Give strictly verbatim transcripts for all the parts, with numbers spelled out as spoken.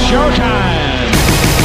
showtime.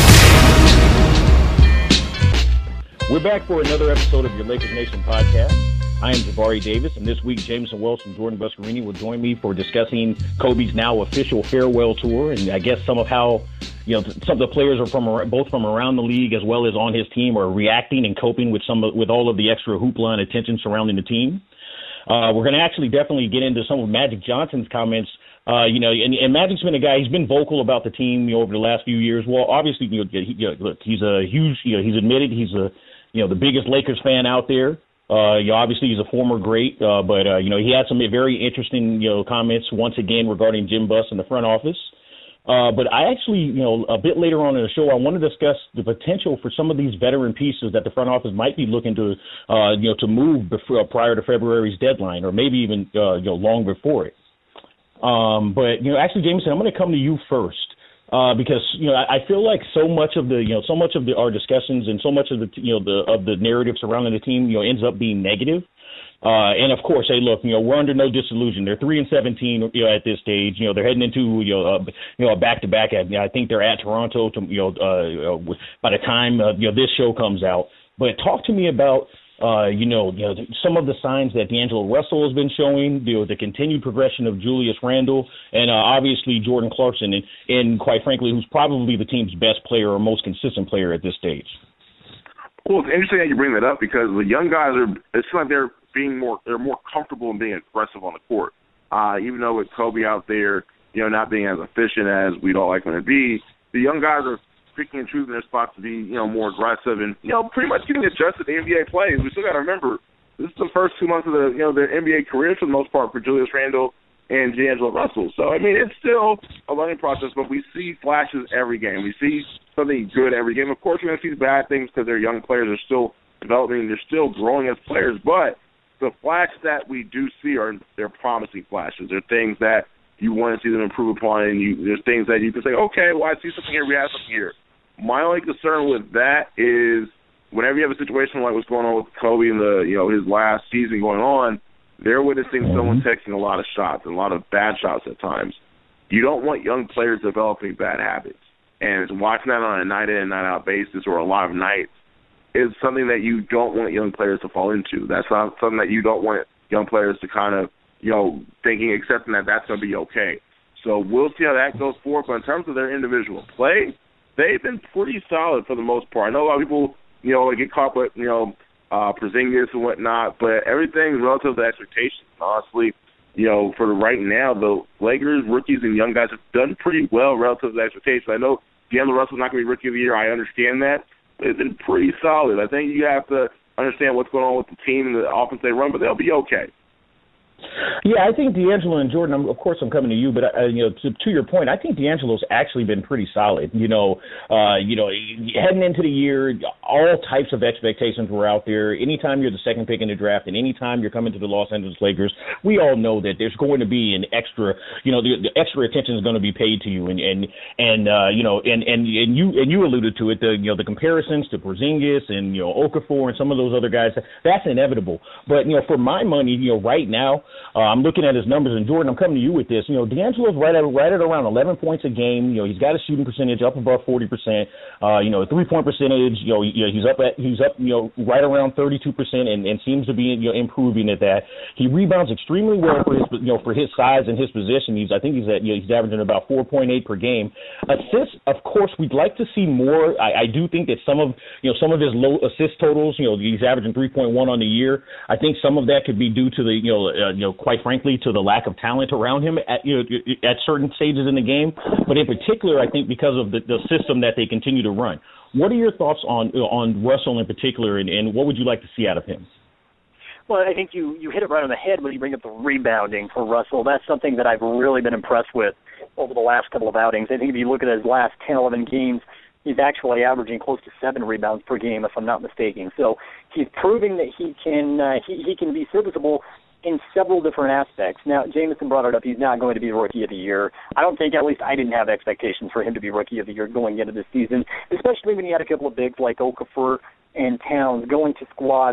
We're back for another episode of your Lakers Nation podcast. I am Jabari Davis, and this week Jameson Wells and Jordan Buscarini will join me for discussing Kobe's now official farewell tour, and I guess some of how, you know, some of the players are from both from around the league as well as on his team are reacting and coping with some with all of the extra hoopla and attention surrounding the team. Uh, we're going to actually definitely get into some of Magic Johnson's comments. Uh, you know, and, and Magic's been a guy, he's been vocal about the team, you know, over the last few years. Well, obviously, you know, he, you know, look, he's a huge, you know, he's admitted he's a, you know, the biggest Lakers fan out there. Uh, you know, obviously, he's a former great, uh, but, uh, you know, he had some very interesting, you know, comments once again regarding Jim Buss in the front office. Uh, but I actually, you know, a bit later on in the show, I want to discuss the potential for some of these veteran pieces that the front office might be looking to, uh, you know, to move before, prior to February's deadline, or maybe even, uh, you know, long before it. Um, but, you know, actually, Jameson, I'm going to come to you first uh, because, you know, I, I feel like so much of the, you know, so much of the, our discussions and so much of the, you know, the, of the narrative surrounding the team, you know, ends up being negative. Uh, and of course, hey, look, you know, we're under no disillusion. They're three and seventeen, you know, at this stage. You know, they're heading into, you know, uh, you know, a back to back. At, you know, I think they're at Toronto to, you know, uh, uh, by the time uh, you know this show comes out. But talk to me about. Uh, you know, you know, some of the signs that D'Angelo Russell has been showing, you know, the continued progression of Julius Randle, and uh, obviously Jordan Clarkson, and, and quite frankly, who's probably the team's best player or most consistent player at this stage. Well, it's interesting that you bring that up because the young guys are. It's like they're being more. They're more comfortable in being aggressive on the court. Uh, even though with Kobe out there, you know, not being as efficient as we'd all like him to be, the young guys are picking and choosing their spots to be, you know, more aggressive and, you know, pretty much getting adjusted to N B A plays. We still got to remember, this is the first two months of the, you know, their N B A careers for the most part for Julius Randle and D'Angelo Russell. So, I mean, it's still a learning process, but we see flashes every game. We see something good every game. Of course, we're going to see bad things because their young players are still developing. They're still growing as players, but the flashes that we do see are they're promising flashes. They're things that you want to see them improve upon, and you, there's things that you can say, okay, well, I see something here, we have something here. My only concern with that is whenever you have a situation like what's going on with Kobe and the, you know, his last season going on, they're witnessing someone taking a lot of shots and a lot of bad shots at times. You don't want young players developing bad habits. And watching that on a night in and night out basis or a lot of nights is something that you don't want young players to fall into. That's not something that you don't want young players to kind of, you know, thinking, accepting that that's going to be okay. So we'll see how that goes forward. But in terms of their individual play, they've been pretty solid for the most part. I know a lot of people, you know, get caught with, you know, uh, Porzingis and whatnot, but everything relative to expectations. Honestly, you know, for right now, the Lakers, rookies, and young guys have done pretty well relative to expectations. I know D'Angelo Russell's not going to be Rookie of the Year. I understand that. But it's been pretty solid. I think you have to understand what's going on with the team and the offense they run, but they'll be okay. Yeah, I think D'Angelo and Jordan, I'm, of course I'm coming to you, but, uh, you know, to, to your point, I think D'Angelo's actually been pretty solid. You know, uh, you know, heading into the year, all types of expectations were out there. Anytime you're the second pick in the draft and anytime you're coming to the Los Angeles Lakers, we all know that there's going to be an extra, you know, the, the extra attention is going to be paid to you. And, and, and uh, you know, and, and, and you and you alluded to it, the, you know, the comparisons to Porzingis and, you know, Okafor and some of those other guys, that's inevitable. But, you know, for my money, you know, right now, Uh, I'm looking at his numbers, and Jordan, I'm coming to you with this. You know, D'Angelo's right at right at around eleven points a game. You know, he's got a shooting percentage up above forty percent. Uh, you know, three point percentage. You know, he's up at he's up. You know, right around thirty-two percent, and, and seems to be, you know, improving at that. He rebounds extremely well for his, you know, for his size and his position. He's I think he's at you know, he's averaging about four point eight per game. Assists, of course, we'd like to see more. I, I do think that some of you know some of his low assist totals. You know, he's averaging three point one on the year. I think some of that could be due to the you know uh, you know. quite frankly, to the lack of talent around him at you know at certain stages in the game, but in particular, I think because of the, the system that they continue to run. What are your thoughts on on Russell in particular, and, and what would you like to see out of him? Well, I think you, you hit it right on the head when you bring up the rebounding for Russell. That's something that I've really been impressed with over the last couple of outings. I think if you look at his last ten, eleven games, he's actually averaging close to seven rebounds per game, if I'm not mistaken. So he's proving that he can uh, he, he can be serviceable in several different aspects. Now, Jameson brought it up. He's not going to be Rookie of the Year. I don't think, at least I didn't have expectations for him to be Rookie of the Year going into this season, especially when he had a couple of bigs like Okafor and Towns going to squads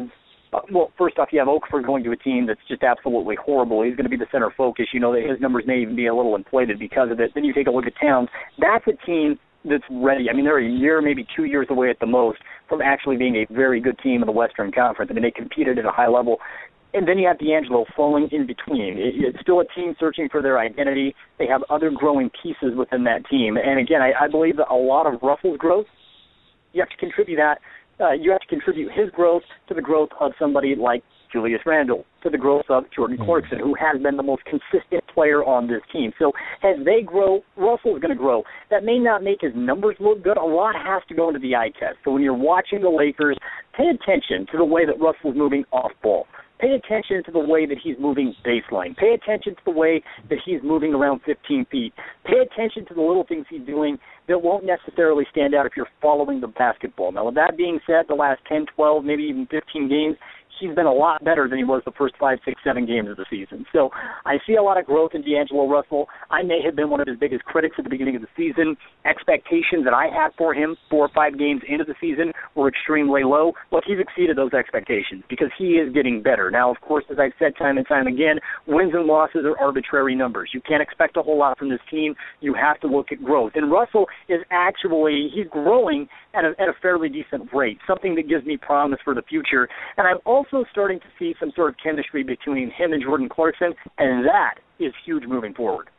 Uh, well, first off, you have Okafor going to a team that's just absolutely horrible. He's going to be the center focus. You know that his numbers may even be a little inflated because of it. Then you take a look at Towns. That's a team that's ready. I mean, they're a year, maybe two years away at the most from actually being a very good team in the Western Conference. I mean, they competed at a high level. And then you have D'Angelo falling in between. It, it's still a team searching for their identity. They have other growing pieces within that team. And again, I, I believe that a lot of Russell's growth, you have to contribute that. Uh, you have to contribute his growth to the growth of somebody like Julius Randle, to the growth of Jordan Clarkson, who has been the most consistent player on this team. So as they grow, Russell's going to grow. That may not make his numbers look good. A lot has to go into the eye test. So when you're watching the Lakers, pay attention to the way that Russell's moving off ball. Pay attention to the way that he's moving baseline. Pay attention to the way that he's moving around fifteen feet. Pay attention to the little things he's doing that won't necessarily stand out if you're following the basketball. Now, with that being said, the last ten, twelve, maybe even fifteen games, he's been a lot better than he was the first five, six, seven games of the season. So I see a lot of growth in D'Angelo Russell. I may have been one of his biggest critics at the beginning of the season. Expectations that I had for him four or five games into the season were extremely low. Look, he's exceeded those expectations because he is getting better. Now, of course, as I've said time and time again, wins and losses are arbitrary numbers. You can't expect a whole lot from this team. You have to look at growth. And Russell is actually, he's growing at a, at a fairly decent rate, something that gives me promise for the future. And I'm also starting to see some sort of chemistry between him and Jordan Clarkson, and that is huge moving forward.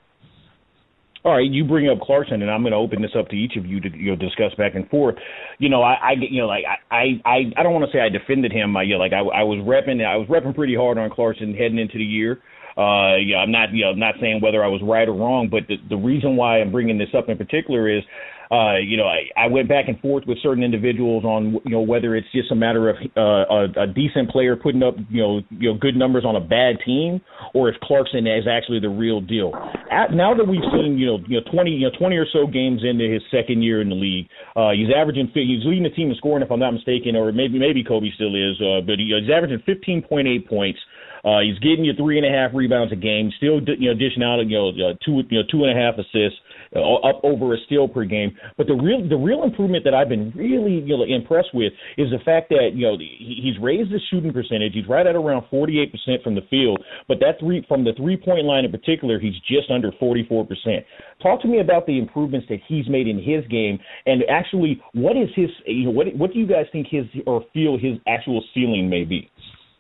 All right, you bring up Clarkson, and I'm going to open this up to each of you to you know, discuss back and forth. You know, I, I you know, like I, I, I don't want to say I defended him. I, you know, like I, I was repping, I was repping pretty hard on Clarkson heading into the year. Uh, yeah, I'm not, you know, not saying whether I was right or wrong, but the, the reason why I'm bringing this up in particular is, uh, you know, I, I went back and forth with certain individuals on, you know, whether it's just a matter of uh, a, a decent player putting up, you know, you know, good numbers on a bad team, or if Clarkson is actually the real deal. At, now that we've seen, you know, you know, twenty, you know, twenty or so games into his second year in the league, uh, he's averaging, he's leading the team in scoring, if I'm not mistaken, or maybe maybe Kobe still is, uh, but he, he's averaging fifteen point eight points. Uh, he's getting you three and a half rebounds a game, still, you know, dishing out, you know, uh, two, you know, two and a half assists, uh, up over a steal per game. But the real, the real improvement that I've been really, you know, impressed with is the fact that, you know, he, he's raised his shooting percentage. He's right at around forty-eight percent from the field, but that three from the three-point line in particular, he's just under forty-four percent. Talk to me about the improvements that he's made in his game, and actually, what is his, you know, what, what do you guys think his or feel his actual ceiling may be?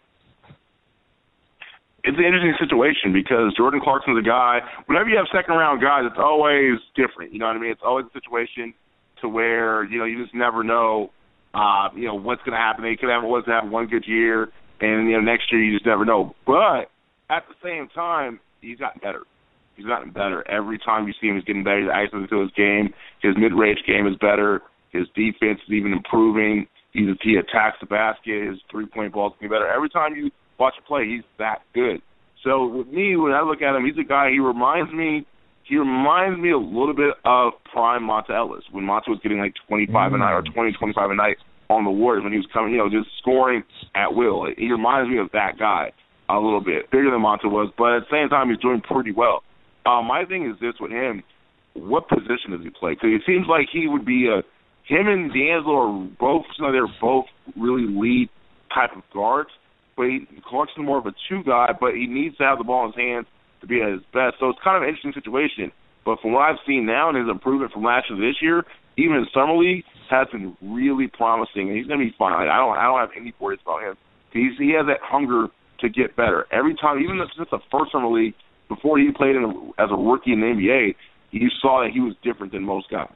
It's an interesting situation because Jordan Clarkson's a guy, whenever you have second-round guys, it's always different. You know what I mean? It's always a situation to where, you know, you just never know, uh, you know, what's going to happen. They could have, what's going to happen one good year, and, you know, next year you just never know. But at the same time, he's gotten better. He's gotten better. Every time you see him, he's getting better. He's adding to his game. His mid-range game is better. His defense is even improving. He's, he attacks the basket. His three-point ball is getting better. Every time you watch him play, he's that good. So with me, when I look at him, he's a guy, he reminds me, he reminds me a little bit of prime Monta Ellis, when Monta was getting like twenty-five mm. a night or twenty, twenty-five a night on the Warriors, when he was coming, you know, just scoring at will. He reminds me of that guy a little bit, bigger than Monta was, but at the same time, he's doing pretty well. Uh, my thing is this with him, what position does he play? Because it seems like he would be a, him and D'Angelo are both, you know, they're both really lead type of guards. But he, Clarkson's more of a two guy, but he needs to have the ball in his hands to be at his best. So it's kind of an interesting situation. But from what I've seen now and his improvement from last year to this year, even in summer league, has been really promising. And he's going to be fine. I don't, I don't have any worries about him. He's, he has that hunger to get better. Every time, even since the first summer league, before he played in a, as a rookie in the N B A, you saw that he was different than most guys.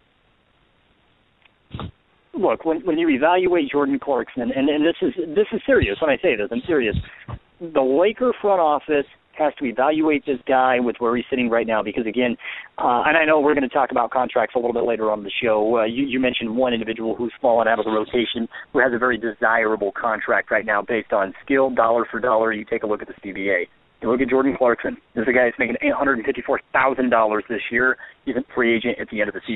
Look, when when you evaluate Jordan Clarkson, and, and this is this is serious when I say this, I'm serious. The Laker front office has to evaluate this guy with where he's sitting right now because, again, uh, and I know we're going to talk about contracts a little bit later on in the show. Uh, you, you mentioned one individual who's fallen out of the rotation who has a very desirable contract right now based on skill, dollar for dollar. You take a look at the C B A. You look at Jordan Clarkson. This is a guy that's making eight hundred fifty-four thousand dollars this year. He's a free agent at the end of the season.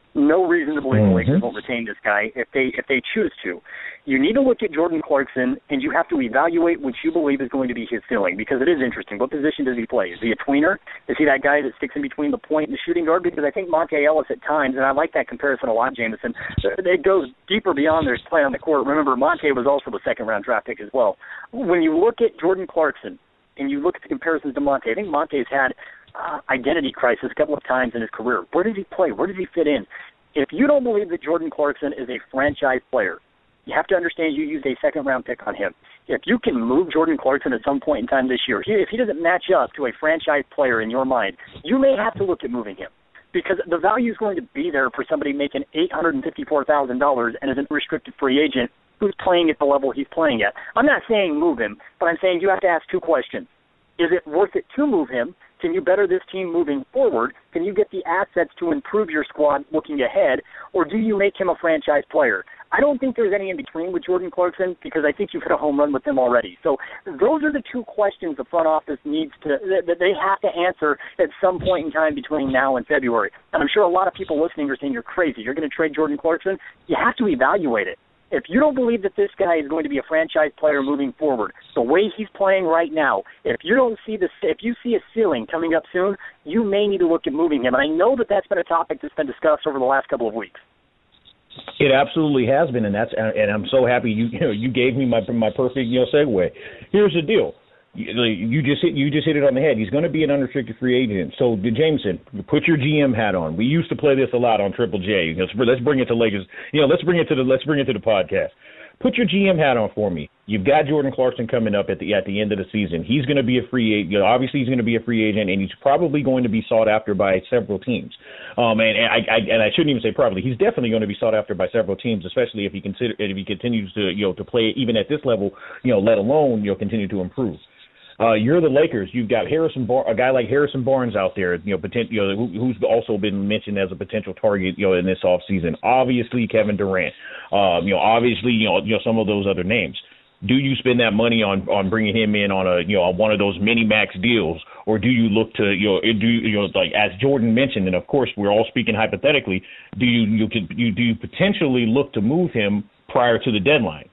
No reason to believe mm-hmm. the Lakers won't retain this guy if they if they choose to. You need to look at Jordan Clarkson, and you have to evaluate what you believe is going to be his ceiling, because it is interesting. What position does he play? Is he a tweener? Is he that guy that sticks in between the point and the shooting guard? Because I think Monte Ellis at times, and I like that comparison a lot, Jameson, it goes deeper beyond their play on the court. Remember, Monte was also a second-round draft pick as well. When you look at Jordan Clarkson, and you look at the comparisons to Monte, I think Monte's had uh, identity crisis a couple of times in his career. Where does he play? Where does he fit in? If you don't believe that Jordan Clarkson is a franchise player, you have to understand you used a second-round pick on him. If you can move Jordan Clarkson at some point in time this year, if he doesn't match up to a franchise player in your mind, you may have to look at moving him, because the value is going to be there for somebody making eight hundred fifty-four thousand dollars and is an unrestricted free agent who's playing at the level he's playing at. I'm not saying move him, but I'm saying you have to ask two questions. Is it worth it to move him? Can you better this team moving forward? Can you get the assets to improve your squad looking ahead? Or do you make him a franchise player? I don't think there's any in between with Jordan Clarkson, because I think you've hit a home run with him already. So those are the two questions the front office needs to, that they have to answer at some point in time between now and February. And I'm sure a lot of people listening are saying, you're crazy, you're going to trade Jordan Clarkson. You have to evaluate it. If you don't believe that this guy is going to be a franchise player moving forward, the way he's playing right now, if you don't see the, if you see a ceiling coming up soon, you may need to look at moving him. And I know that that's been a topic that's been discussed over the last couple of weeks. It absolutely has been, and that's and I'm so happy you you know you gave me my my perfect you know segue. Here's the deal. You, you just hit you just hit it on the head. He's going to be an unrestricted free agent. So, Jameson, put your G M hat on. We used to play this a lot on Triple J. Let's, let's bring it to Lakers. You know, let's bring it to the let's bring it to the podcast. Put your G M hat on for me. You've got Jordan Clarkson coming up at the at the end of the season. He's going to be a free agent. You know, obviously, he's going to be a free agent, and he's probably going to be sought after by several teams. Um, and, and I, I and I shouldn't even say probably. He's definitely going to be sought after by several teams, especially if he consider if he continues to you know to play even at this level. You know, let alone you know continue to improve. Uh, you're the Lakers. You've got Harrison, Bar- a guy like Harrison Barnes out there, you know, potent- you know, who, who's also been mentioned as a potential target, you know, in this offseason. Obviously, Kevin Durant. Um, you know, obviously, you know, you know, some of those other names. Do you spend that money on, on bringing him in on a, you know, on one of those mini max deals, or do you look to, you know, do you know, like as Jordan mentioned, and of course we're all speaking hypothetically, do you you can you do you potentially look to move him prior to the deadline?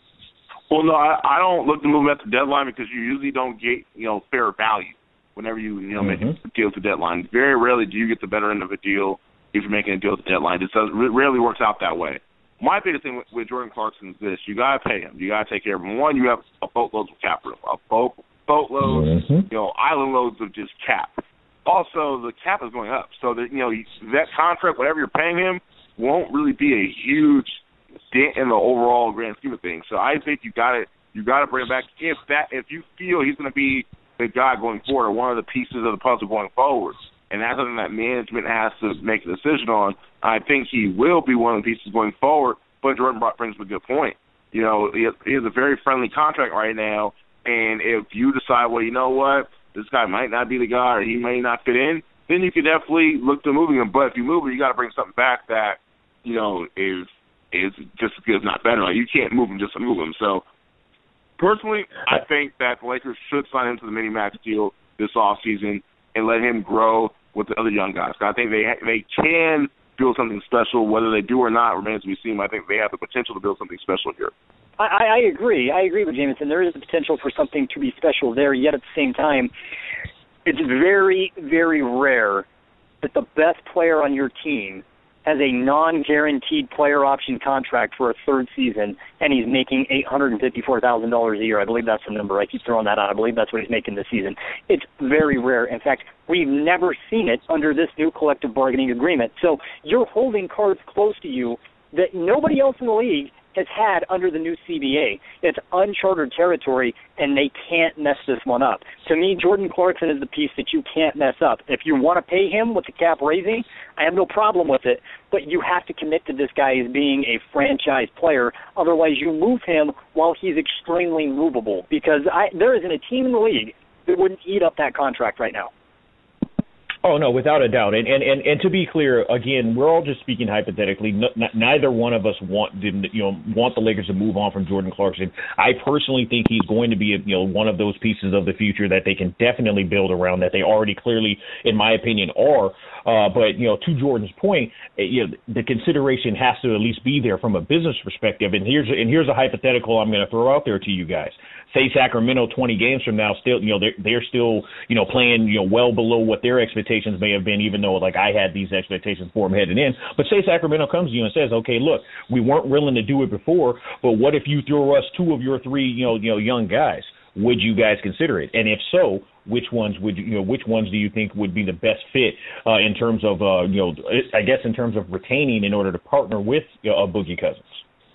Well, no, I, I don't look to move at the deadline, because you usually don't get, you know, fair value whenever you, you know, mm-hmm. make a deal at the deadline. Very rarely do you get the better end of a deal if you're making a deal at the deadline. It does, it rarely works out that way. My biggest thing with, with Jordan Clarkson is this. You got to pay him. You got to take care of him. One, you have a boatload of cap room, a boat, boatload, mm-hmm. you know, island loads of just cap. Also, the cap is going up. So, that you know, that contract, whatever you're paying him, won't really be a huge dent in the overall grand scheme of things. So I think you got to you got to bring him back if that if you feel he's going to be the guy going forward, or one of the pieces of the puzzle going forward, and that's something that management has to make a decision on. I think he will be one of the pieces going forward. But Jordan brings up a good point. You know, he has, he has a very friendly contract right now, and if you decide, well, you know what, this guy might not be the guy, or he may not fit in, then you can definitely look to moving him. But if you move him, you got to bring something back that, you know, is is just as good, if not better. Like, you can't move him just to move him. So, personally, I think that the Lakers should sign him to the mini-max deal this offseason and let him grow with the other young guys. I think they they can build something special. Whether they do or not remains to be seen. I think they have the potential to build something special here. I, I agree. I agree with Jameson. There is the potential for something to be special there, yet at the same time, it's very, very rare that the best player on your team has a non-guaranteed player option contract for a third season, and he's making eight hundred fifty-four thousand dollars a year. I believe that's the number. I keep throwing that out. I believe that's what he's making this season. It's very rare. In fact, we've never seen it under this new collective bargaining agreement. So you're holding cards close to you that nobody else in the league has had under the new C B A. It's uncharted territory, and they can't mess this one up. To me, Jordan Clarkson is the piece that you can't mess up. If you want to pay him with the cap raising, I have no problem with it, but you have to commit to this guy as being a franchise player. Otherwise, you move him while he's extremely movable, because I, there isn't a team in the league that wouldn't eat up that contract right now. Oh, no, without a doubt. And, and, and, and to be clear, again, we're all just speaking hypothetically. No, n- neither one of us want them, you know, want the Lakers to move on from Jordan Clarkson. I personally think he's going to be, a, you know, one of those pieces of the future that they can definitely build around, that they already clearly, in my opinion, are. Uh, but, you know, to Jordan's point, you know, the consideration has to at least be there from a business perspective. And here's and here's a hypothetical I'm going to throw out there to you guys. Say Sacramento twenty games from now, still, you know, they're, they're still, you know, playing, you know, well below what their expectations may have been, even though, like, I had these expectations for them heading in. But say Sacramento comes to you and says, okay, look, we weren't willing to do it before, but what if you throw us two of your three, you know, you know, young guys? Would you guys consider it? And if so, which ones would you, you know, which ones do you think would be the best fit uh, in terms of, uh, you know, I guess in terms of retaining in order to partner with you know, a Boogie Cousins?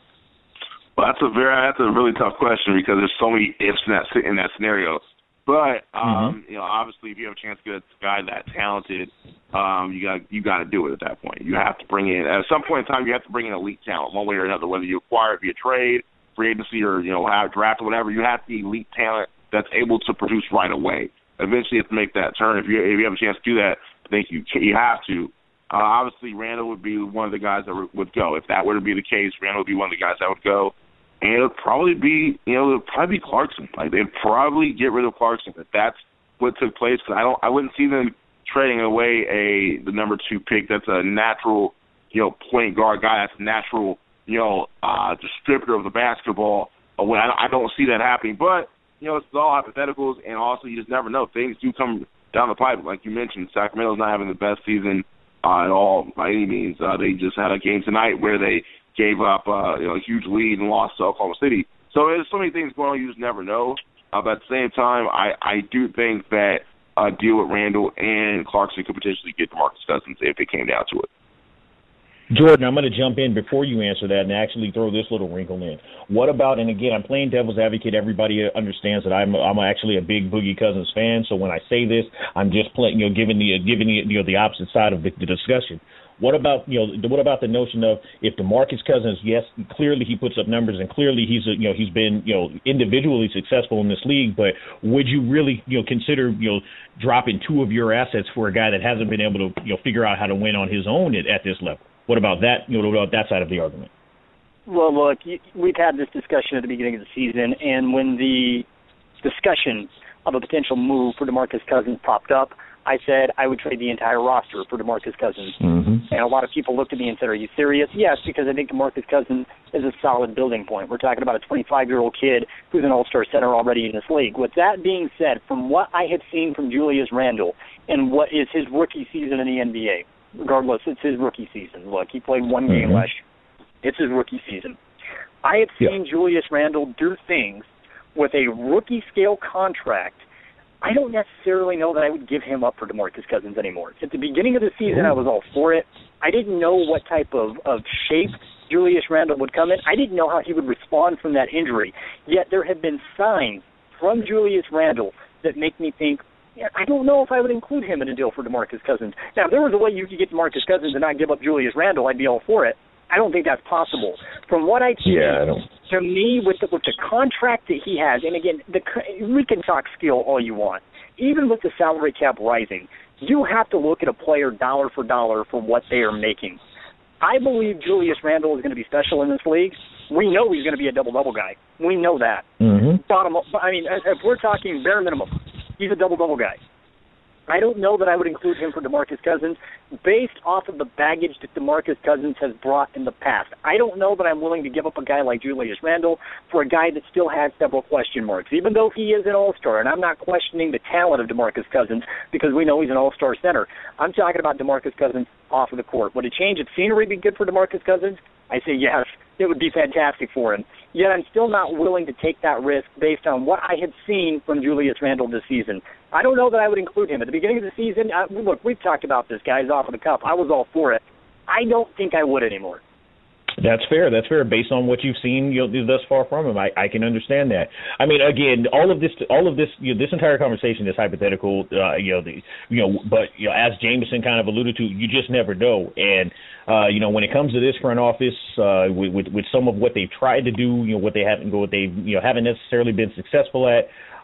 Well, that's a very that's a really tough question because there's so many ifs in that in that scenario. But um, mm-hmm. you know, obviously, if you have a chance to get a guy that talented, um, you got you got to do it at that point. You have to bring in at some point in time. You have to bring in elite talent, one way or another. Whether you acquire it via trade, free agency, or you know, have draft or whatever, you have the elite talent that's able to produce right away. Eventually, you have to make that turn. If you if you have a chance to do that, I think you you have to. Uh, obviously, Randall would be one of the guys that would go. If that were to be the case, Randall would be one of the guys that would go. And it would probably be, you know, it would probably be Clarkson. Like they'd probably get rid of Clarkson if that's what took place. Because I don't, I wouldn't see them trading away a the number two pick. That's a natural, you know, point guard guy. That's a natural, you know, uh, distributor of the basketball. Away. I, I don't see that happening. But you know, it's all hypotheticals, and also you just never know. Things do come down the pipe, like you mentioned. Sacramento's not having the best season uh, at all by any means. Uh, they just had a game tonight where they gave up uh, you know, a huge lead and lost to Oklahoma City. So there's so many things going on, you just never know. Uh, but at the same time, I, I do think that a deal with Randall and Clarkson could potentially get DeMarcus Cousins if it came down to it. Jordan, I'm going to jump in before you answer that and actually throw this little wrinkle in. What about, and again, I'm playing devil's advocate. Everybody understands that I'm I'm actually a big Boogie Cousins fan. So when I say this, I'm just playing, you know, giving the giving the you know the opposite side of the, the discussion. What about you know what about the notion of if DeMarcus Cousins, yes, clearly he puts up numbers and clearly he's a, you know he's been you know individually successful in this league, but would you really you know consider you know dropping two of your assets for a guy that hasn't been able to you know figure out how to win on his own at, at this level? What about that? You know, what about that side of the argument? Well, look, we've had this discussion at the beginning of the season, and when the discussion of a potential move for DeMarcus Cousins popped up, I said I would trade the entire roster for DeMarcus Cousins. Mm-hmm. And a lot of people looked at me and said, are you serious? Yes, because I think DeMarcus Cousins is a solid building point. We're talking about a twenty-five-year-old kid who's an all-star center already in this league. With that being said, from what I have seen from Julius Randle and what is his rookie season in the N B A, regardless, it's his rookie season. Look, he played one game mm-hmm. last year. It's his rookie season. I have seen yeah. Julius Randle do things with a rookie-scale contract. I don't necessarily know that I would give him up for DeMarcus Cousins anymore. At the beginning of the season, I was all for it. I didn't know what type of, of shape Julius Randle would come in. I didn't know how he would respond from that injury. Yet there have been signs from Julius Randle that make me think, yeah, I don't know if I would include him in a deal for DeMarcus Cousins. Now, if there was a way you could get DeMarcus Cousins and not give up Julius Randle, I'd be all for it. I don't think that's possible. From what I've seen, yeah, I don't. to me, with the, with the contract that he has, and again, the, we can talk skill all you want. Even with the salary cap rising, you have to look at a player dollar for dollar for what they are making. I believe Julius Randle is going to be special in this league. We know he's going to be a double-double guy. We know that. Mm-hmm. Bottom, I mean, if we're talking bare minimum, he's a double-double guy. I don't know that I would include him for DeMarcus Cousins based off of the baggage that DeMarcus Cousins has brought in the past. I don't know that I'm willing to give up a guy like Julius Randle for a guy that still has several question marks, even though he is an all-star. And I'm not questioning the talent of DeMarcus Cousins because we know he's an all-star center. I'm talking about DeMarcus Cousins off of the court. Would a change of scenery be good for DeMarcus Cousins? I say yes. It would be fantastic for him. Yet I'm still not willing to take that risk based on what I had seen from Julius Randle this season. I don't know that I would include him. At the beginning of the season, I, look, we've talked about this, guys, off of the cuff. I was all for it. I don't think I would anymore. That's fair. That's fair. Based on what you've seen you know, thus far from him, I, I can understand that. I mean, again, all of this, all of this, you know, this entire conversation is hypothetical. Uh, you know, the, you know, but you know, as Jameson kind of alluded to, you just never know. And uh, you know, when it comes to this front office, uh, with, with with some of what they've tried to do, you know, what they haven't, what they you know haven't necessarily been successful at.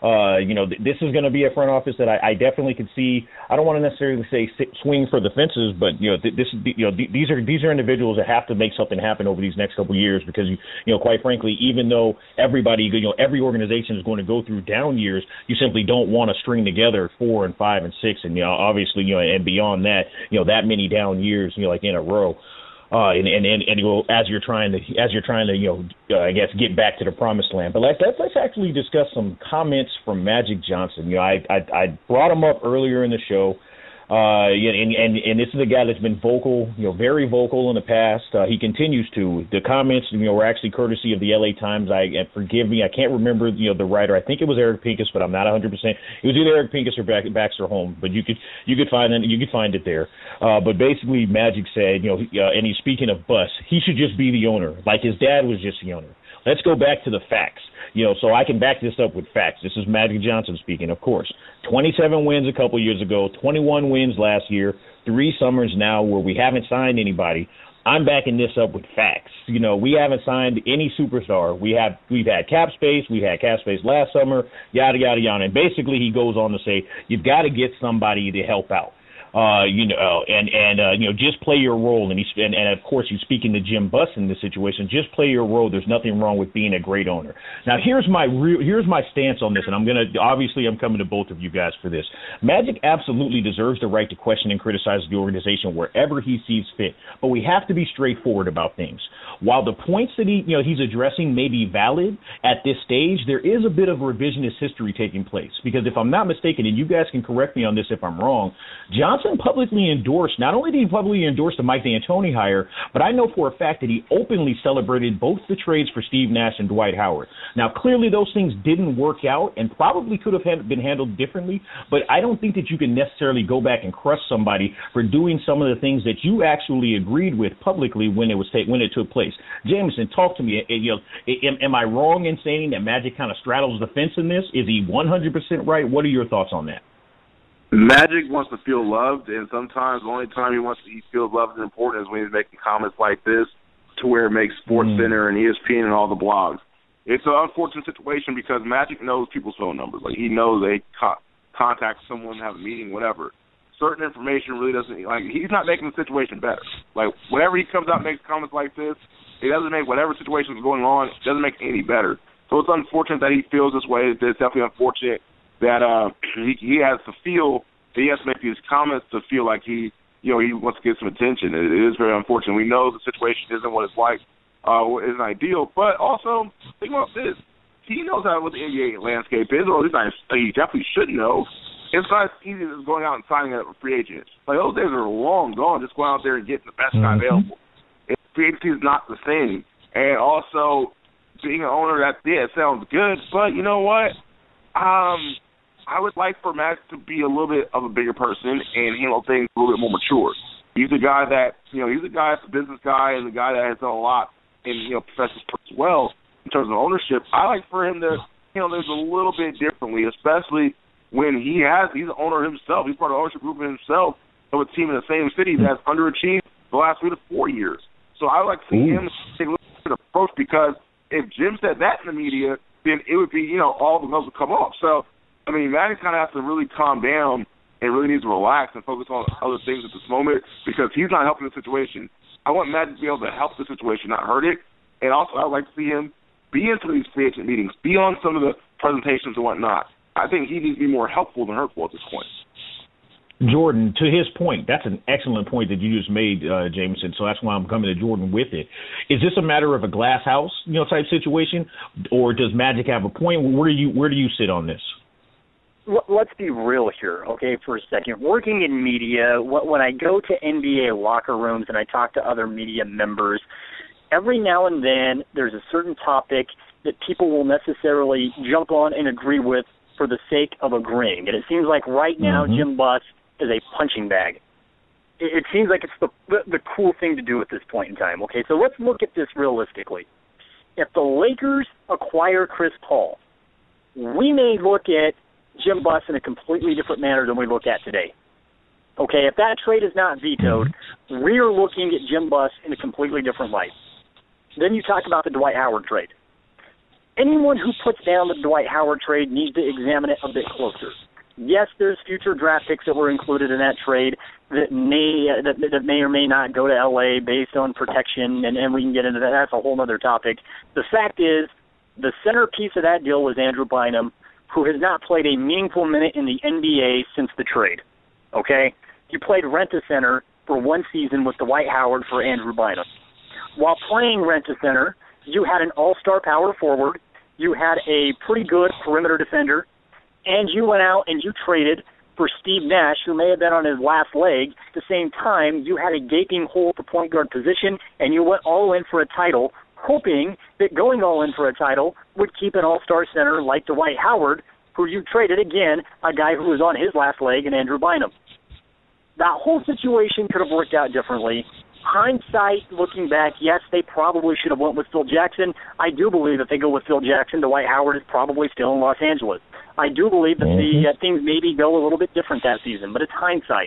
Uh, you know, th- this is going to be a front office that I, I definitely could see. I don't want to necessarily say sit, swing for the fences, but you know, th- this you know th- these are these are individuals that have to make something happen over these next couple of years because you you know, quite frankly, even though everybody you know every organization is going to go through down years, you simply don't want to string together four and five and six, and you know, obviously, you know, and beyond that, you know, that many down years, you know, like in a row. Uh, and, and, and, and you know, as you're trying to, as you're trying to, you know, uh, I guess get back to the promised land. But let's, let's, let's actually discuss some comments from Magic Johnson. You know, I, I, I brought him up earlier in the show. Uh, and, and, and this is a guy that's been vocal, you know, very vocal in the past. Uh, he continues to. The comments, you know, were actually courtesy of the L A Times. I and forgive me, I can't remember, you know, the writer. I think it was Eric Pincus, but I'm not one hundred percent. It was either Eric Pincus or Baxter Holmes, but you could you could find it, you could find it there. Uh, but basically, Magic said, you know, uh, and he's speaking of Buss, he should just be the owner, like his dad was just the owner. Let's go back to the facts. You know, so I can back this up with facts. This is Magic Johnson speaking, of course. twenty-seven wins a couple years ago, twenty-one wins last year, three summers now where we haven't signed anybody. I'm backing this up with facts. You know, we haven't signed any superstar. We have we've had cap space. We had cap space last summer. Yada yada yada. And basically, he goes on to say, you've got to get somebody to help out. Uh, you know, and, and uh, you know, just play your role. And, he's, and, and, of course, you're speaking to Jim Buss in this situation. Just play your role. There's nothing wrong with being a great owner. Now, here's my real, here's my stance on this, and I'm going to – obviously, I'm coming to both of you guys for this. Magic absolutely deserves the right to question and criticize the organization wherever he sees fit, but we have to be straightforward about things. While the points that he, you know, he's addressing may be valid at this stage, there is a bit of revisionist history taking place. Because if I'm not mistaken, and you guys can correct me on this if I'm wrong, Johnson publicly endorsed, not only did he publicly endorse the Mike D'Antoni hire, but I know for a fact that he openly celebrated both the trades for Steve Nash and Dwight Howard. Now, clearly those things didn't work out and probably could have been handled differently, but I don't think that you can necessarily go back and crush somebody for doing some of the things that you actually agreed with publicly when it was ta- when it took place. Jameson, talk to me. You know, am, am I wrong in saying that Magic kind of straddles the fence in this? Is he one hundred percent right? What are your thoughts on that? Magic wants to feel loved, and sometimes the only time he wants to he feels loved and important is when he's making comments like this to where it makes SportsCenter mm. and E S P N and all the blogs. It's an unfortunate situation because Magic knows people's phone numbers. Like, he knows they co- contact someone, have a meeting, whatever. Certain information really doesn't – like, he's not making the situation better. Like, whenever he comes out and makes comments like this, it doesn't make whatever situation is going on, it doesn't make it any better. So it's unfortunate that he feels this way. It's definitely unfortunate that uh, he, he has to feel – he has to make these comments to feel like he, you know, he wants to get some attention. It, it is very unfortunate. We know the situation isn't what it's like, uh, isn't ideal. But also, think about this. He knows how what the N B A landscape is, or at least he definitely should know. It's not as easy as going out and signing a free agent. Like, those days are long gone, just going out there and getting the best mm-hmm. guy available. It, free agency is not the same. And also, being an owner, that, yeah, it sounds good, but you know what? Um, I would like for Max to be a little bit of a bigger person and handle things a little bit more mature. He's a guy that, you know, he's a guy that's a business guy and a guy that has done a lot in, you know, professional sports as well in terms of ownership. I like for him to handle things a little bit differently, especially when he has, he's an owner himself. He's part of the ownership group himself of a team in the same city that's underachieved the last three to four years. So I would like to see Ooh. him take a little bit of approach because if Jim said that in the media, then it would be, you know, all the gloves would come off. So, I mean, Magic kind of has to really calm down and really needs to relax and focus on other things at this moment because he's not helping the situation. I want Magic to be able to help the situation, not hurt it. And also, I would like to see him be into these free agent meetings, be on some of the presentations and whatnot. I think he needs to be more helpful than hurtful at this point. Jordan, to his point, that's an excellent point that you just made, uh, Jameson, so that's why I'm coming to Jordan with it. Is this a matter of a glass house, you know, type situation, or does Magic have a point? Where do you where do you sit on this? Let's be real here, okay, for a second. Working in media, when I go to N B A locker rooms and I talk to other media members, every now and then there's a certain topic that people will necessarily jump on and agree with for the sake of agreeing. And it seems like right now mm-hmm. Jim Buss is a punching bag. It, it seems like it's the, the the cool thing to do at this point in time, okay? So let's look at this realistically. If the Lakers acquire Chris Paul, we may look at Jim Buss in a completely different manner than we look at today. Okay, if that trade is not vetoed, we're looking at Jim Buss in a completely different light. Then you talk about the Dwight Howard trade. anyone who puts down the Dwight Howard trade needs to examine it a bit closer. Yes, there's future draft picks that were included in that trade that may that, that may or may not go to L A based on protection, and, and we can get into that. That's a whole other topic. The fact is, the centerpiece of that deal was Andrew Bynum, who has not played a meaningful minute in the N B A since the trade. Okay? You played rent-a-center for one season with Dwight Howard for Andrew Bynum. While playing rent-a-center, you had an all-star power forward, you had a pretty good perimeter defender, and you went out and you traded for Steve Nash, who may have been on his last leg. At the same time, you had a gaping hole at the point guard position, and you went all in for a title, hoping that going all in for a title would keep an all-star center like Dwight Howard, who you traded, again, a guy who was on his last leg, and Andrew Bynum. That whole situation could have worked out differently. Hindsight, looking back, yes, they probably should have went with Phil Jackson. I do believe if they go with Phil Jackson, Dwight Howard is probably still in Los Angeles. I do believe that mm-hmm. the uh, things maybe go a little bit different that season, but it's hindsight.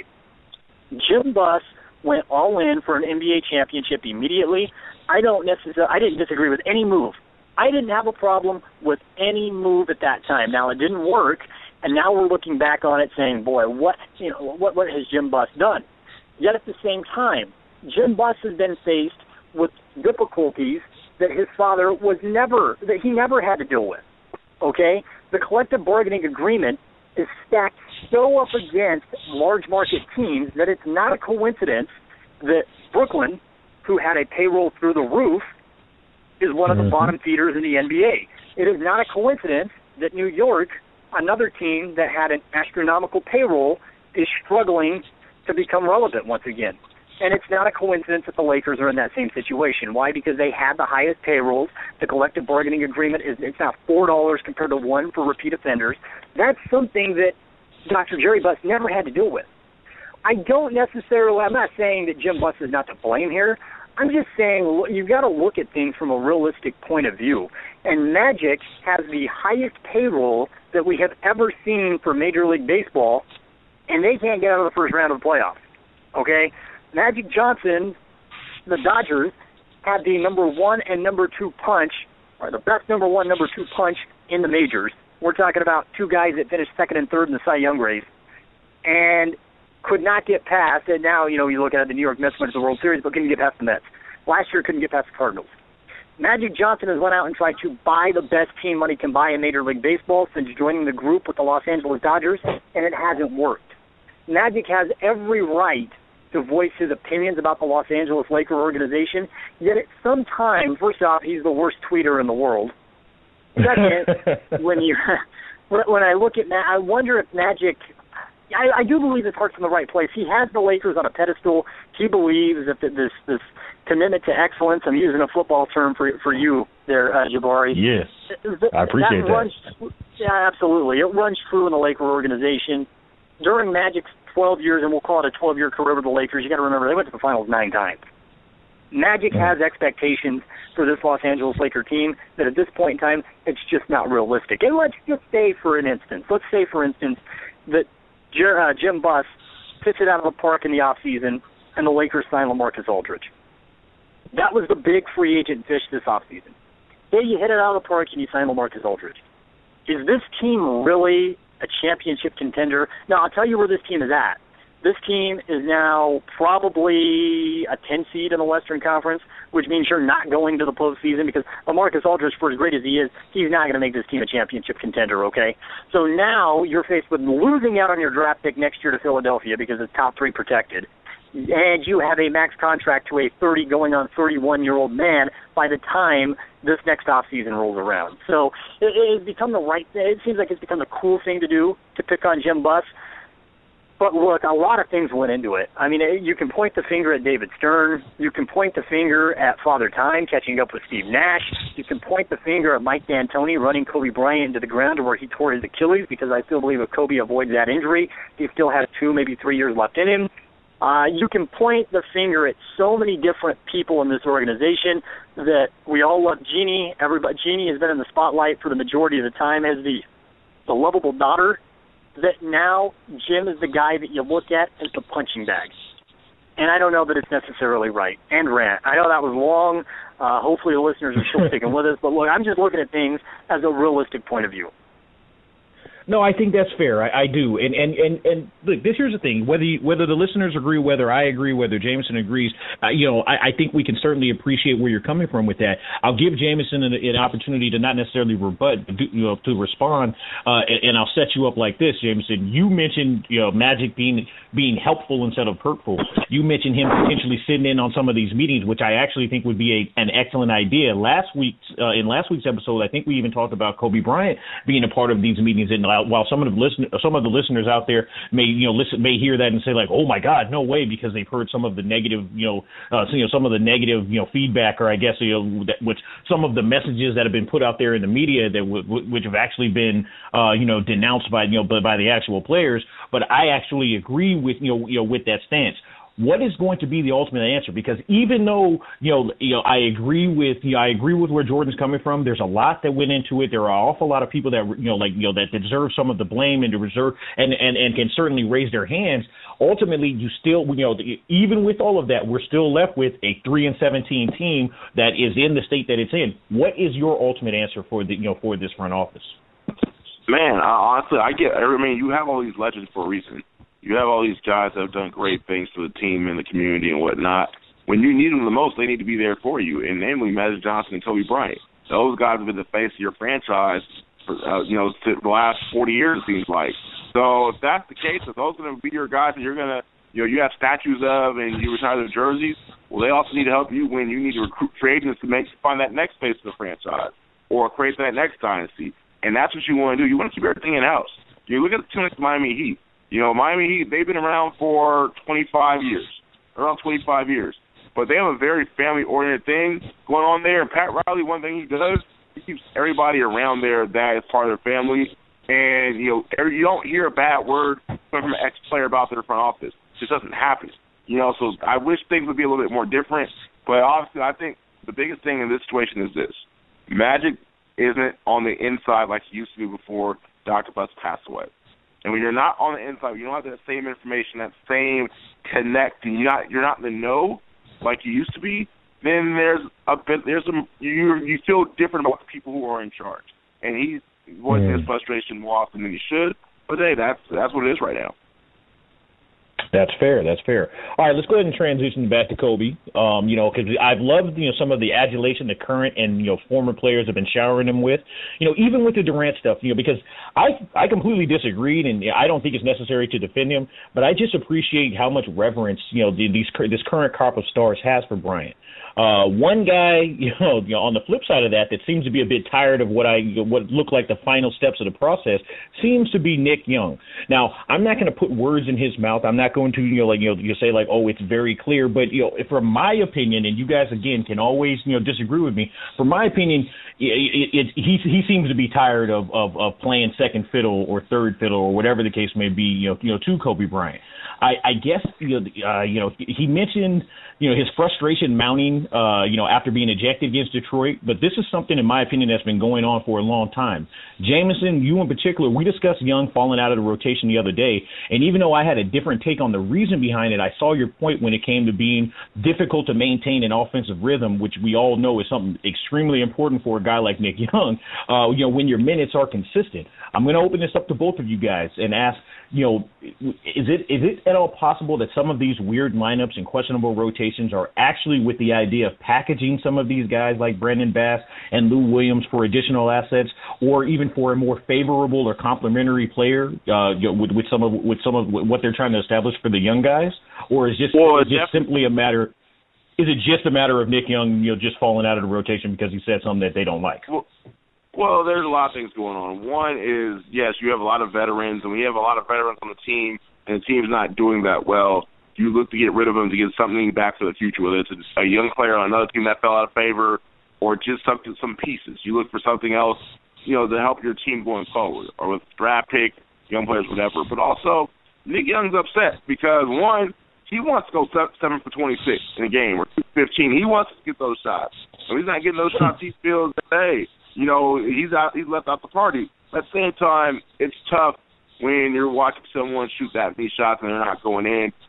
Jim Buss went all in for an N B A championship immediately. I don't necessarily, I didn't disagree with any move. I didn't have a problem with any move at that time. Now, it didn't work, and now we're looking back on it saying, boy, what you know, what what has Jim Buss done? Yet at the same time, Jim Buss has been faced with difficulties that his father was never, that he never had to deal with. Okay? The collective bargaining agreement is stacked so up against large market teams that it's not a coincidence that Brooklyn, who had a payroll through the roof, is one of the mm-hmm. bottom feeders in the N B A. It is not a coincidence that New York, another team that had an astronomical payroll, is struggling to become relevant once again. And it's not a coincidence that the Lakers are in that same situation. Why? Because they had the highest payrolls. The collective bargaining agreement is it's now four dollars compared to one for repeat offenders. That's something that Doctor Jerry Buss never had to deal with. I don't necessarily, I'm not saying that Jim Buss is not to blame here. I'm just saying you've got to look at things from a realistic point of view. And Magic has the highest payroll that we have ever seen for Major League Baseball, and they can't get out of the first round of the playoffs. Okay? Magic Johnson, the Dodgers, had the number one and number two punch, or the best number one, number two punch in the majors. We're talking about two guys that finished second and third in the Cy Young race, and could not get past. And now, you know, you look at it, the New York Mets went to the World Series, but couldn't get past the Mets. Last year, couldn't get past the Cardinals. Magic Johnson has went out and tried to buy the best team money can buy in Major League Baseball since joining the group with the Los Angeles Dodgers, and it hasn't worked. Magic has every right to voice his opinions about the Los Angeles Lakers organization, yet at some time, first off, he's the worst tweeter in the world. Second, when you when I look at I wonder if Magic, I, I do believe his heart's in the right place. He has the Lakers on a pedestal. He believes that this this commitment to excellence, I'm using a football term for for you there, uh, Jabari. Yes, I appreciate that. Runs, yeah, absolutely. It runs true in the Laker organization. During Magic's twelve years, and we'll call it a twelve-year career with the Lakers, you got to remember they went to the finals nine times. Magic has expectations for this Los Angeles Laker team that at this point in time, it's just not realistic. And let's just say, for an instance, let's say, for instance, that Jer- uh, Jim Buss fits it out of the park in the offseason and the Lakers sign LaMarcus Aldridge. That was the big free agent fish this offseason. Say you hit it out of the park and you sign LaMarcus Aldridge. Is this team really a championship contender? Now, I'll tell you where this team is at. This team is now probably a ten seed in the Western Conference, which means you're not going to the postseason because LaMarcus Aldridge, for as great as he is, he's not going to make this team a championship contender, okay? So now you're faced with losing out on your draft pick next year to Philadelphia because it's top three protected. And you have a max contract to a thirty going on thirty-one-year-old man by the time this next offseason rolls around. So it, it has become the right thing. It seems like it's become the cool thing to do to pick on Jim Buss. But look, a lot of things went into it. I mean, you can point the finger at David Stern. You can point the finger at Father Time catching up with Steve Nash. You can point the finger at Mike D'Antoni running Kobe Bryant into the ground to where he tore his Achilles, because I still believe if Kobe avoids that injury, he still has two, maybe three years left in him. Uh, you can point the finger at so many different people in this organization that we all love Jeannie. Everybody, Jeannie has been in the spotlight for the majority of the time as the, the lovable daughter, that now Jim is the guy that you look at as the punching bag. and I don't know that it's necessarily right. And rant. I know that was long. Uh, hopefully the listeners are still sticking with us. But look, I'm just looking at things as a realistic point of view. No, I think that's fair. I, I do. And, and, and, and look, this here's the thing. Whether you, whether the listeners agree, whether I agree, whether Jameson agrees, uh, you know, I, I think we can certainly appreciate where you're coming from with that. I'll give Jameson an, an opportunity to not necessarily rebut, but do, you know, to respond, uh, and, and I'll set you up like this, Jameson. You mentioned, you know, Magic being being helpful instead of hurtful. You mentioned him potentially sitting in on some of these meetings, which I actually think would be a, an excellent idea. Last week's uh, in last week's episode, I think we even talked about Kobe Bryant being a part of these meetings. And while some of the listen, some of the listeners out there may you know listen may hear that and say like, oh my God, no way, because they've heard some of the negative you know uh, you know some of the negative you know feedback, or I guess you know that, which some of the messages that have been put out there in the media that w- w- which have actually been uh, you know denounced by you know by, by the actual players. But I actually agree with you know you know with that stance. What is going to be the ultimate answer? Because even though you know, you know, I agree with you know, I agree with where Jordan's coming from. There's a lot that went into it. There are an awful lot of people that you know, like you know, that deserve some of the blame and to reserve and, and, and can certainly raise their hands. Ultimately, you still you know, even with all of that, we're still left with a three and seventeen team that is in the state that it's in. What is your ultimate answer for the you know for this front office? Man, I, honestly, I get. I mean, you have all these legends for a reason. You have all these guys that have done great things for the team and the community and whatnot. When you need them the most, they need to be there for you, and namely Magic Johnson and Kobe Bryant. Those guys have been the face of your franchise for, uh, you know, the last forty years, it seems like. So if that's the case, if those are going to be your guys that you're going to, you know, you have statues of and you retire their jerseys, well, they also need to help you when you need to recruit free agents to make find that next face of the franchise or create that next dynasty. And that's what you want to do. You want to keep everything in-house. You look at the team like the Miami Heat. You know, Miami Heat, they've been around for twenty-five years, around twenty-five years. But they have a very family-oriented thing going on there. And Pat Riley, one thing he does, he keeps everybody around there that is part of their family. And, you know, every, you don't hear a bad word from an ex-player about their front office. It just doesn't happen. You know, so I wish things would be a little bit more different. But obviously, I think the biggest thing in this situation is this. Magic isn't on the inside like he used to be before Doctor Butts passed away. And when you're not on the inside, you don't have that same information, that same connect, and you're not you're not in the know like you used to be. Then there's a bit there's a you you feel different about the people who are in charge, and he's voicing yeah. his frustration more often than he should. But hey, that's that's what it is right now. That's fair. That's fair. All right, let's go ahead and transition back to Kobe. Um, you know, because I've loved you know some of the adulation the current and you know former players have been showering him with. You know, even with the Durant stuff. You know, because I I completely disagreed, and I don't think it's necessary to defend him. But I just appreciate how much reverence you know the, these this current crop of stars has for Bryant. Uh, one guy, you know, you know, on the flip side of that, that seems to be a bit tired of what I what look like the final steps of the process, seems to be Nick Young. Now, I'm not going to put words in his mouth. I'm not going to, you know, like you know, you say like, oh, it's very clear. But you know, from my opinion, and you guys again can always, you know, disagree with me. From my opinion, it, it, it, he he seems to be tired of, of of playing second fiddle or third fiddle or whatever the case may be, you know, you know, to Kobe Bryant. I, I guess you know, uh, you know, he mentioned you know his frustration mounting, uh, you know, after being ejected against Detroit. But this is something, in my opinion, that's been going on for a long time. Jameson, you in particular, we discussed Young falling out of the rotation the other day, and even though I had a different take on the reason behind it, I saw your point when it came to being difficult to maintain an offensive rhythm, which we all know is something extremely important for a guy like Nick Young. Uh, you know, when your minutes are consistent. I'm going to open this up to both of you guys and ask, you know, is it is it at all possible that some of these weird lineups and questionable rotations are actually with the idea of packaging some of these guys like Brandon Bass and Lou Williams for additional assets, or even for a more favorable or complementary player uh, you know, with, with some of with some of what they're trying to establish for the young guys, or is just well, is just simply a matter? Is it just a matter of Nick Young, you know, just falling out of the rotation because he said something that they don't like? Well, Well, there's a lot of things going on. One is, yes, you have a lot of veterans, and we have a lot of veterans on the team, and the team's not doing that well. You look to get rid of them to get something back for the future, whether it's a, a young player on another team that fell out of favor or just something, some pieces. You look for something else, you know, to help your team going forward, or with draft pick, young players, whatever. But also, Nick Young's upset because, one, he wants to go seven for twenty-six in a game or two for fifteen. He wants to get those shots. If he's not getting those shots, he feels that, hey, you know, he's out. He's left out the party. At the same time, it's tough when you're watching someone shoot that many shots and they're not going in.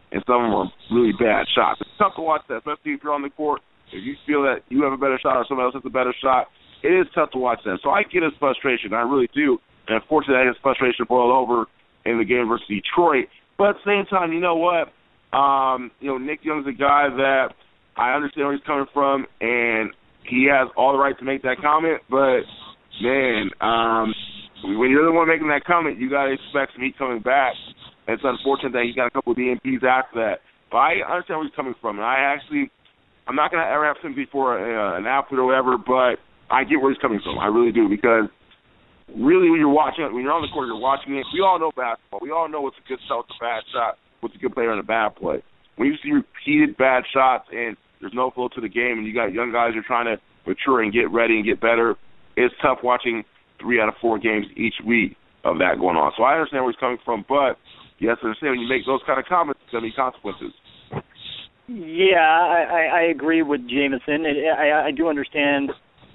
and some of them are really bad shots. It's tough to watch that, especially if you're on the court. If you feel that you have a better shot or someone else has a better shot, it is tough to watch that. So I get his frustration. I really do. And unfortunately, his frustration boiled over in the game versus Detroit. But at the same time, you know what? Um, you know, Nick Young's a guy that I understand where he's coming from, and he has all the right to make that comment. But, man, um, when you're the one making that comment, you got to expect some heat coming back. And it's unfortunate that he got a couple of D M Ps after that. But I understand where he's coming from. And I actually, I'm not going to ever have sympathy for uh, an athlete or whatever, but I get where he's coming from. I really do, because really when you're watching it, when you're on the court, you're watching it, we all know basketball. We all know what's a good shot, what's a bad shot, what's a good player and a bad play. When you see repeated bad shots and there's no flow to the game and you got young guys who are trying to mature and get ready and get better, it's tough watching three out of four games each week of that going on. So I understand where he's coming from, but you have to understand when you make those kind of comments, there's going to be consequences. Yeah, I, I agree with Jameson. I, I do understand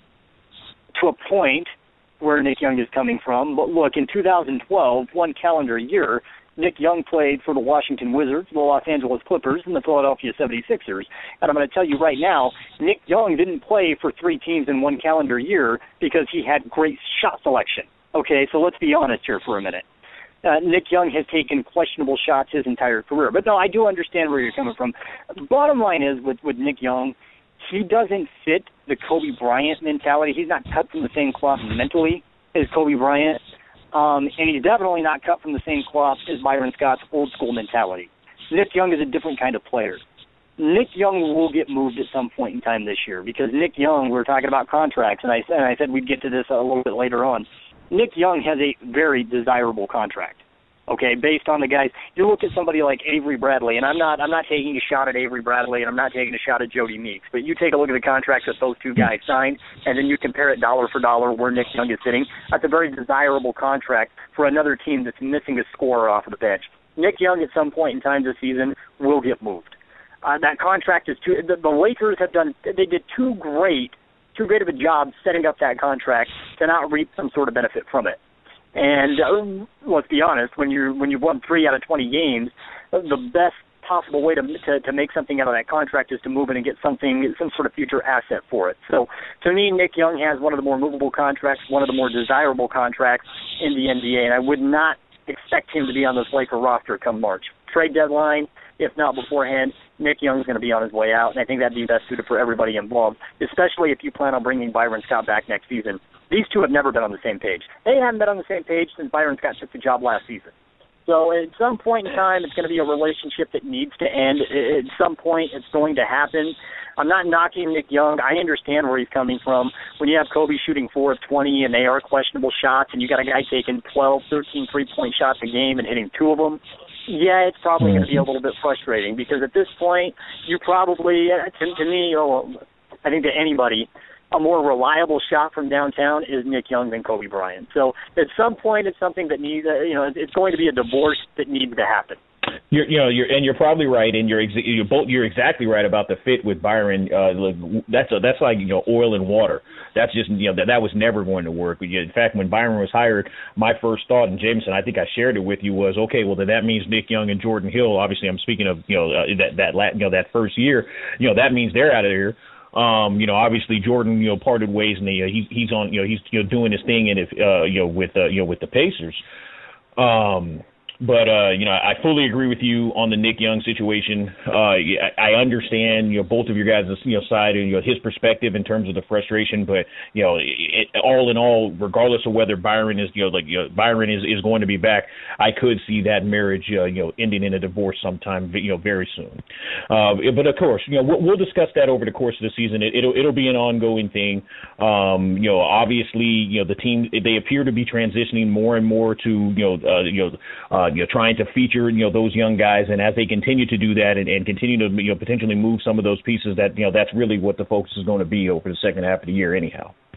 to a point where Nick Young is coming from. But look, in two thousand twelve, one calendar year, Nick Young played for the Washington Wizards, the Los Angeles Clippers, and the Philadelphia seventy-sixers. And I'm going to tell you right now, Nick Young didn't play for three teams in one calendar year because he had great shot selection. Okay, so let's be honest here for a minute. Uh, Nick Young has taken questionable shots his entire career. But no, I do understand where you're coming from. Bottom line is, with, with Nick Young, he doesn't fit the Kobe Bryant mentality. He's not cut from the same cloth mentally as Kobe Bryant. Um, and he's definitely not cut from the same cloth as Byron Scott's old-school mentality. Nick Young is a different kind of player. Nick Young will get moved at some point in time this year, because Nick Young, we were talking about contracts, and I, and I said we'd get to this a little bit later on. Nick Young has a very desirable contract, okay, based on the guys. You look at somebody like Avery Bradley, and I'm not I'm not taking a shot at Avery Bradley, and I'm not taking a shot at Jody Meeks, but you take a look at the contracts that those two guys signed, and then you compare it dollar for dollar where Nick Young is sitting. That's a very desirable contract for another team that's missing a scorer off of the bench. Nick Young, at some point in time this season, will get moved. Uh, that contract is too. The, the Lakers have done. They did too great. too great of a job setting up that contract to not reap some sort of benefit from it. And uh, let's be honest, when you when you've won three out of twenty games, the best possible way to, to to make something out of that contract is to move in and get something, some sort of future asset for it. So to me, Nick Young has one of the more movable contracts, one of the more desirable contracts in the N B A, and I would not expect him to be on this Laker roster come March. Trade deadline, if not beforehand, Nick Young's going to be on his way out, and I think that'd be best suited for everybody involved, especially if you plan on bringing Byron Scott back next season. These two have never been on the same page. They haven't been on the same page since Byron Scott took the job last season. So at some point in time, it's going to be a relationship that needs to end. At some point, it's going to happen. I'm not knocking Nick Young. I understand where he's coming from. When you have Kobe shooting four of twenty and they are questionable shots, and you got a guy taking twelve, thirteen three-point shots a game and hitting two of them, yeah, it's probably going to be a little bit frustrating, because at this point, you probably, to, to me, or I think to anybody, a more reliable shot from downtown is Nick Young than Kobe Bryant. So at some point, it's something that needs, you know, it's going to be a divorce that needs to happen. You're, you know, you're, and you're probably right, and you're ex- you're both you're exactly right about the fit with Byron. Uh, that's a, that's like, you know, oil and water. That's just, you know, that that was never going to work. In fact, when Byron was hired, my first thought, and Jameson, I think I shared it with you, was okay. Well, then that means Nick Young and Jordan Hill. Obviously, I'm speaking of, you know, uh, that that la- you know that first year. You know, that means they're out of here. Um, you know, obviously Jordan, you know, parted ways, and he, uh, he he's on, you know, he's you know doing his thing, and if uh, you know with uh, you know with the Pacers. Um, But, uh, you know, I fully agree with you on the Nick Young situation. Uh, I understand, you know, both of your guys' you know, side and, you know, his perspective in terms of the frustration. But, you know, it, all in all, regardless of whether Byron is, you know, like, you know, Byron is, is going to be back, I could see that marriage, uh, you know, ending in a divorce sometime, you know, very soon. Uh, but, of course, you know, we'll, we'll discuss that over the course of the season. It, it'll, it'll be an ongoing thing. Um, you know, obviously, you know, the team, they appear to be transitioning more and more to, you know, uh, you know, uh, you know, trying to feature, you know, those young guys, and as they continue to do that and, and continue to, you know, potentially move some of those pieces, that, you know, that's really what the focus is going to be over the second half of the year anyhow.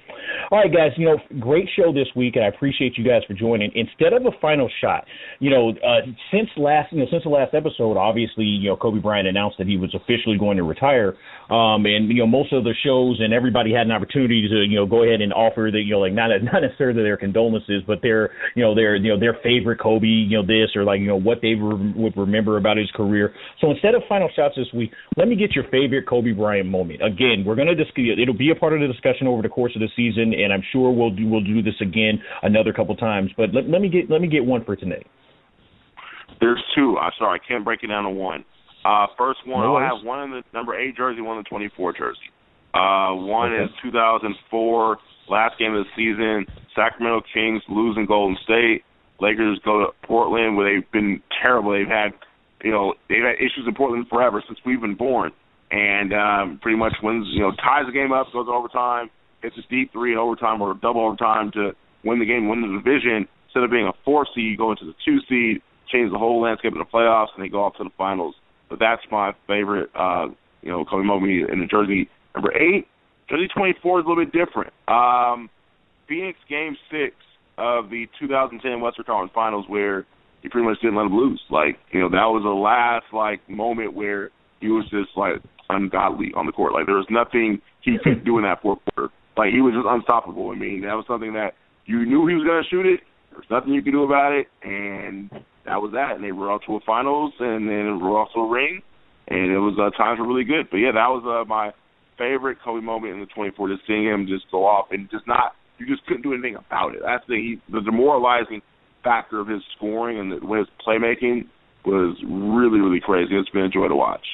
All right, guys, you know, great show this week, and I appreciate you guys for joining. Instead of a final shot, you know, uh, since last, you know, since the last episode, obviously, you know, Kobe Bryant announced that he was officially going to retire, um, and you know, most of the shows and everybody had an opportunity to, you know, go ahead and offer the, you know, like not not necessarily their condolences, but their, you know, their, you know, their favorite Kobe, you know, this or like, you know, what they re- would remember about his career. So instead of final shots this week, let me get your favorite Kobe Bryant moment. Again, we're going to discuss. It'll be a part of the discussion over the course of the season, and I'm sure we'll do we'll do this again another couple times. But let, let me get let me get one for tonight. There's two. I'm sorry, I can't break it down to one. Uh, first one, No I have one in the number eight jersey, one in the twenty-four jersey. Uh, one okay. is two thousand four, last game of the season. Sacramento Kings losing Golden State. Lakers go to Portland, where they've been terrible. They've had, you know, they've had issues in Portland forever since we've been born. And um, pretty much wins, you know, ties the game up, goes to overtime, hits a deep three in overtime or double overtime to win the game, win the division. Instead of being a four seed, you go into the two seed, change the whole landscape of the playoffs, and they go off to the finals. But that's my favorite, uh, you know, Kobe moment in the jersey. Number eight, jersey twenty-four is a little bit different. Um, Phoenix Game Six of the two thousand ten Western Conference Finals, where he pretty much didn't let him lose. Like, you know, that was the last like moment where he was just like ungodly on the court. Like, there was nothing he could do in that fourth quarter. Like, he was just unstoppable. I mean, that was something that you knew he was going to shoot it. There was nothing you could do about it, and that was that. And they were off to a finals, and then were off to a ring, and it was uh, times were really good. But yeah, that was uh, my favorite Kobe moment in the twenty-four. Just seeing him just go off and just not, you just couldn't do anything about it. That's the he, the demoralizing factor of his scoring and the way his playmaking was really, really crazy. It's been a joy to watch.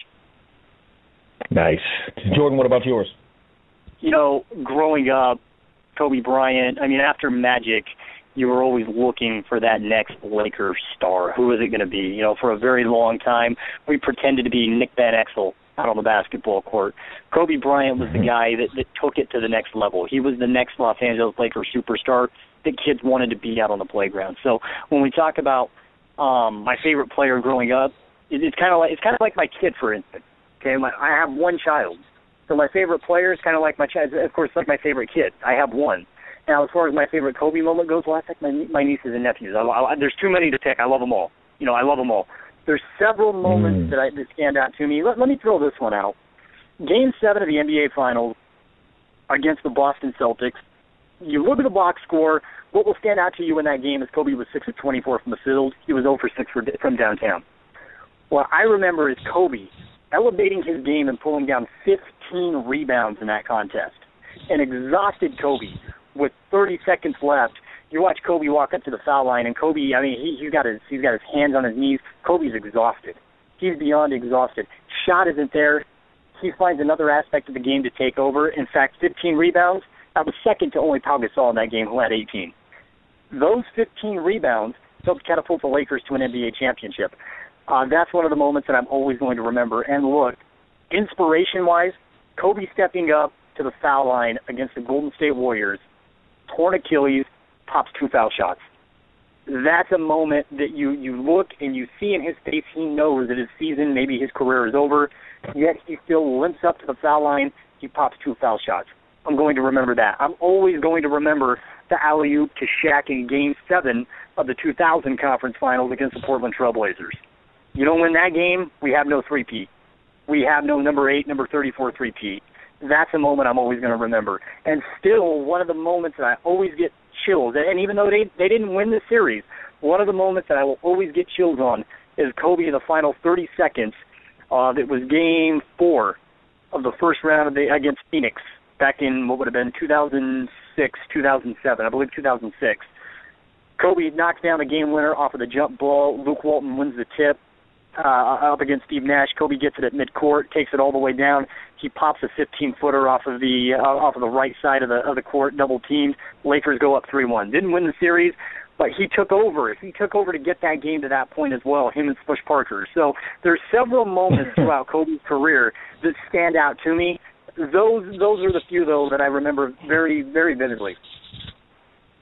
Nice. Jordan, what about yours? You know, growing up, Kobe Bryant, I mean, after Magic, you were always looking for that next Laker star. Who is it going to be? You know, for a very long time, we pretended to be Nick Van Exel out on the basketball court. Kobe Bryant was the guy that, that took it to the next level. He was the next Los Angeles Lakers superstar that kids wanted to be out on the playground. So when we talk about um, my favorite player growing up, it, it's kind of like it's kind of like my kid, for instance. Okay, my, I have one child, so my favorite player is kind of like my child. Of course, like my favorite kid. I have one. Now, as far as my favorite Kobe moment goes, well, I think my my nieces and nephews. I, I, there's too many to pick. I love them all. You know, I love them all. There's several moments mm. that, I, that stand out to me. Let, let me throw this one out. Game seven of the N B A Finals against the Boston Celtics. You look at the box score. What will stand out to you in that game is Kobe was six of twenty-four from the field. He was zero for six for, from downtown. What I remember is Kobe elevating his game and pulling down fifteen rebounds in that contest. An exhausted Kobe with thirty seconds left. You watch Kobe walk up to the foul line, and Kobe, I mean, he, he's got his he's got his hands on his knees. Kobe's exhausted. He's beyond exhausted. Shot isn't there. He finds another aspect of the game to take over. In fact, fifteen rebounds. That was second to only Pau Gasol in that game, who had eighteen. Those fifteen rebounds helped catapult the Lakers to an N B A championship. Uh, that's one of the moments that I'm always going to remember. And look, inspiration-wise, Kobe stepping up to the foul line against the Golden State Warriors, torn Achilles, pops two foul shots. That's a moment that you, you look and you see in his face he knows that his season, maybe his career is over, yet he still limps up to the foul line, he pops two foul shots. I'm going to remember that. I'm always going to remember the alley-oop to Shaq in Game seven of the two thousand Conference Finals against the Portland Trail Blazers. You don't win that game, we have no three-peat. We have no number eight, number thirty-four three-peat. That's a moment I'm always going to remember. And still, one of the moments that I always get chills, and even though they they didn't win the series, one of the moments that I will always get chills on is Kobe in the final thirty seconds. Uh, that was Game four of the first round of the, against Phoenix back in what would have been two thousand six, two thousand seven, I believe two thousand six. Kobe knocks down the game winner off of the jump ball. Luke Walton wins the tip. Uh, up against Steve Nash, Kobe gets it at midcourt, takes it all the way down. He pops a fifteen-footer off of the uh, off of the right side of the of the court, double teamed. Lakers go up three one. Didn't win the series, but he took over. He took over to get that game to that point as well. Him and Spush Parker. So there's several moments throughout Kobe's career that stand out to me. Those those are the few though that I remember very very vividly.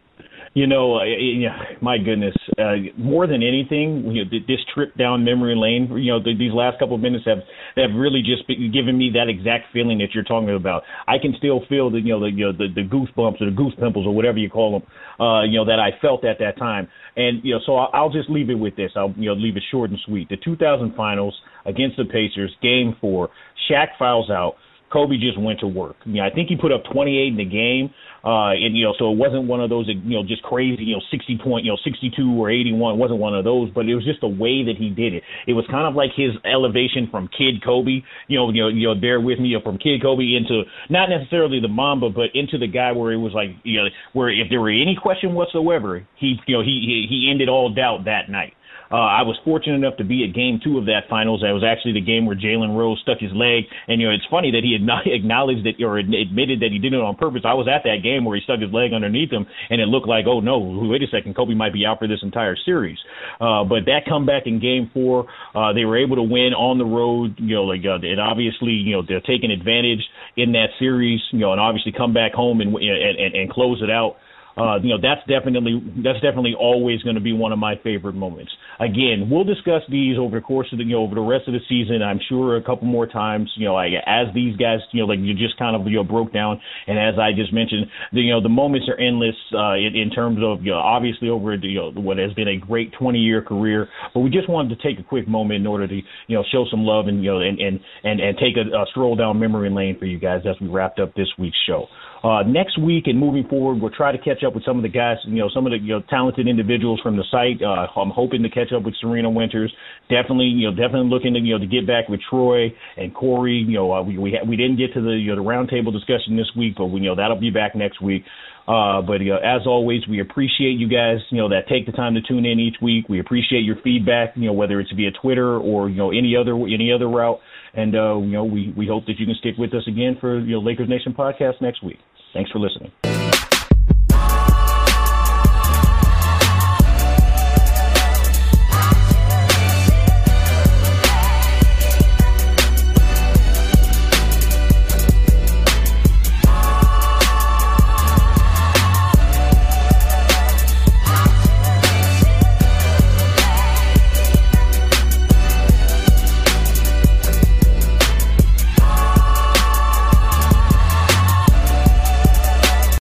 You know, uh, yeah, my goodness, uh, more than anything, you know, this trip down memory lane, you know, the, these last couple of minutes have, have really just been given me that exact feeling that you're talking about. I can still feel the, you know, the, you know, the, the goosebumps or the goose pimples or whatever you call them, uh, you know, that I felt at that time. And, you know, so I'll, I'll just leave it with this. I'll, you know, leave it short and sweet. The two thousand finals against the Pacers, game four, Shaq fouls out. Kobe just went to work. You know, I think he put up twenty-eight in the game, uh, and you know, so it wasn't one of those, you know, just crazy, you know, sixty point, you know, sixty-two or eighty-one. It wasn't one of those, but it was just the way that he did it. It was kind of like his elevation from Kid Kobe. You know, you know, you know, bear with me, you know, from Kid Kobe into not necessarily the Mamba, but into the guy where it was like, you know, where if there were any question whatsoever, he, you know, he he, he ended all doubt that night. Uh, I was fortunate enough to be at game two of that finals. That was actually the game where Jalen Rose stuck his leg. And, you know, it's funny that he had not acknowledged that or admitted that he did it on purpose. I was at that game where he stuck his leg underneath him, and it looked like, oh, no, wait a second, Kobe might be out for this entire series. Uh, but that comeback in game four, uh, they were able to win on the road, you know, like, uh, and obviously, you know, they're taking advantage in that series, you know, and obviously come back home and, and, and, and close it out. Uh, you know, that's definitely that's definitely always going to be one of my favorite moments. Again, we'll discuss these over the course of the, you know, over the rest of the season. I'm sure a couple more times, you know, like as these guys, you know, like you just kind of, you know, broke down. And as I just mentioned, the, you know, the moments are endless uh, in, in terms of, you know, obviously over, you know, what has been a great twenty year career. But we just wanted to take a quick moment in order to, you know, show some love and, you know, and, and, and, and take a, a stroll down memory lane for you guys as we wrapped up this week's show. Uh, next week and moving forward, we'll try to catch up with some of the guys, you know, some of the, you know, talented individuals from the site. Uh, I'm hoping to catch up with Serena Winters. Definitely, you know, definitely looking to, you know, to get back with Troy and Corey. You know, uh, we we, ha- we didn't get to the, you know, the roundtable discussion this week, but we, you know, that'll be back next week. Uh, but uh, as always, we appreciate you guys, you know, that take the time to tune in each week. We appreciate your feedback, you know, whether it's via Twitter or, you know, any other any other route. And, uh, you know, we, we hope that you can stick with us again for, you know, Lakers Nation podcast next week. Thanks for listening.